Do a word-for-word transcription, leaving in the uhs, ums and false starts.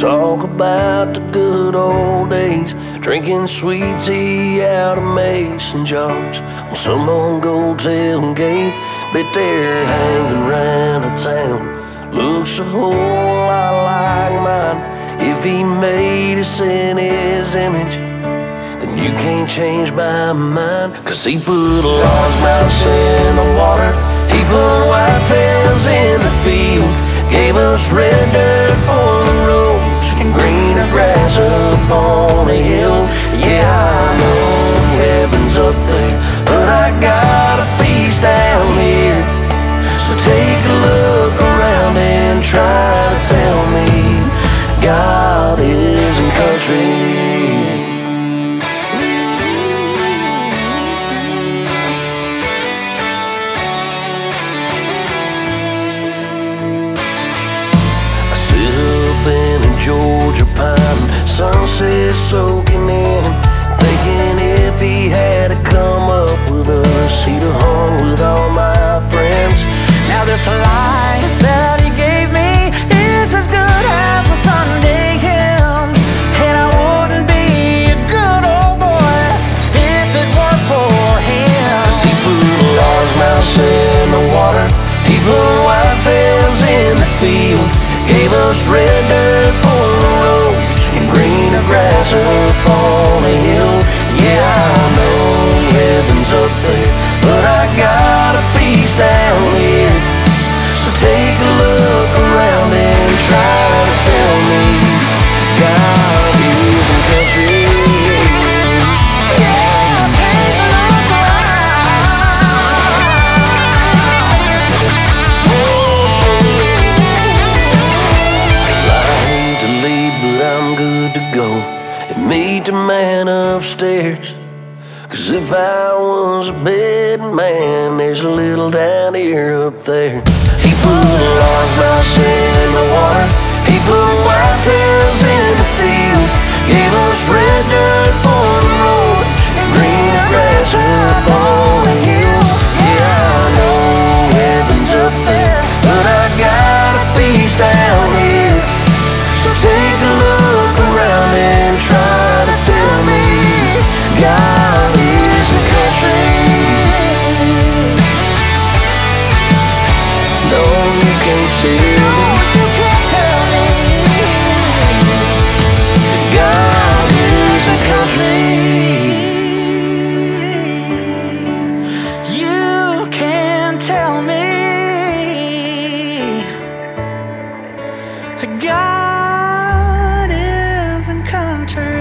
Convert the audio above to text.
Talk about the good old days, drinking sweet tea out of mason jars. When some old gold tailgate bet they're hanging round the town. Looks a whole lot like mine. If he made us in his image, then you can't change my mind. Cause he put largemouths in the water, he put whitetails in the field, gave us red dirt for the roads and greener grass up on a hill. Yeah, I know heaven's up there, but I got a piece down here. So take a look around and try to tell me God isn't country. Georgia pine, sunset soaking in, thinking if he had to come up with us, he'd have hung with all my friends. Now this life that he gave me is as good as a Sunday hymn, and I wouldn't be a good old boy if it weren't for him. Cause he put largemouths in the water, he put whitetails in the field, gave us red dirt for the roads and greener grass up on a hill. Yeah, I know heaven's up there, but I got a piece down here. So take a look around and try to tell me God isn't country. Yeah, take a look around. I'm good to go and meet the man upstairs. Cause if I was a betting man, there's a little down here up there. He put largemouths in the water, he put whitetails in the field, gave us red dirt for the roads and greener grass up on a hill. Yeah, I know heaven's up there, but I got a piece down here. So take a look around and try to tell me God isn't country. No, you can't tell me. You can't tell me God isn't country. You can't tell me God country.